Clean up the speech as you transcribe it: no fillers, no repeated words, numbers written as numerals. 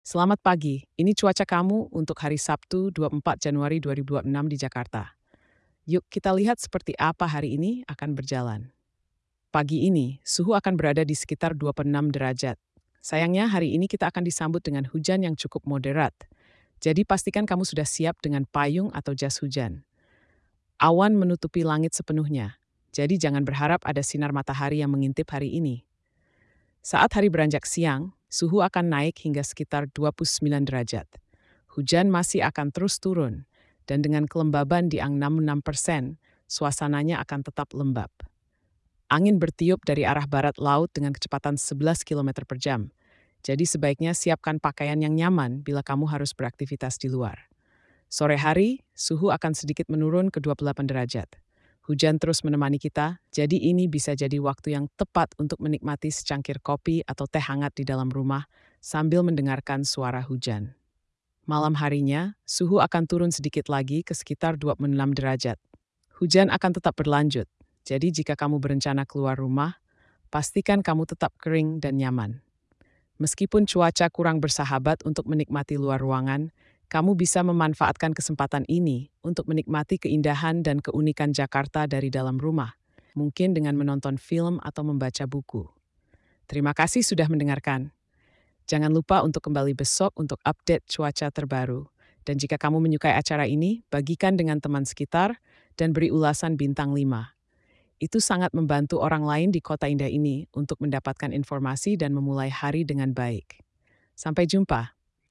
Selamat pagi, ini cuaca kamu untuk hari Sabtu 24 Januari 2026 di Jakarta. Yuk kita lihat seperti apa hari ini akan berjalan. Pagi ini, suhu akan berada di sekitar 26 derajat. Sayangnya hari ini kita akan disambut dengan hujan yang cukup moderat. Jadi pastikan kamu sudah siap dengan payung atau jas hujan. Awan menutupi langit sepenuhnya. Jadi jangan berharap ada sinar matahari yang mengintip hari ini. Saat hari beranjak siang, suhu akan naik hingga sekitar 29 derajat. Hujan masih akan terus turun, dan dengan kelembaban di angka 66%, suasananya akan tetap lembab. Angin bertiup dari arah barat laut dengan kecepatan 11 km per jam. Jadi sebaiknya siapkan pakaian yang nyaman bila kamu harus beraktivitas di luar. Sore hari, suhu akan sedikit menurun ke 28 derajat. Hujan terus menemani kita, jadi ini bisa jadi waktu yang tepat untuk menikmati secangkir kopi atau teh hangat di dalam rumah sambil mendengarkan suara hujan. Malam harinya, suhu akan turun sedikit lagi ke sekitar 26 derajat. Hujan akan tetap berlanjut, jadi jika kamu berencana keluar rumah, pastikan kamu tetap kering dan nyaman. Meskipun cuaca kurang bersahabat untuk menikmati luar ruangan, kamu bisa memanfaatkan kesempatan ini untuk menikmati keindahan dan keunikan Jakarta dari dalam rumah, mungkin dengan menonton film atau membaca buku. Terima kasih sudah mendengarkan. Jangan lupa untuk kembali besok untuk update cuaca terbaru. Dan jika kamu menyukai acara ini, bagikan dengan teman sekitar dan beri ulasan bintang 5. Itu sangat membantu orang lain di kota indah ini untuk mendapatkan informasi dan memulai hari dengan baik. Sampai jumpa.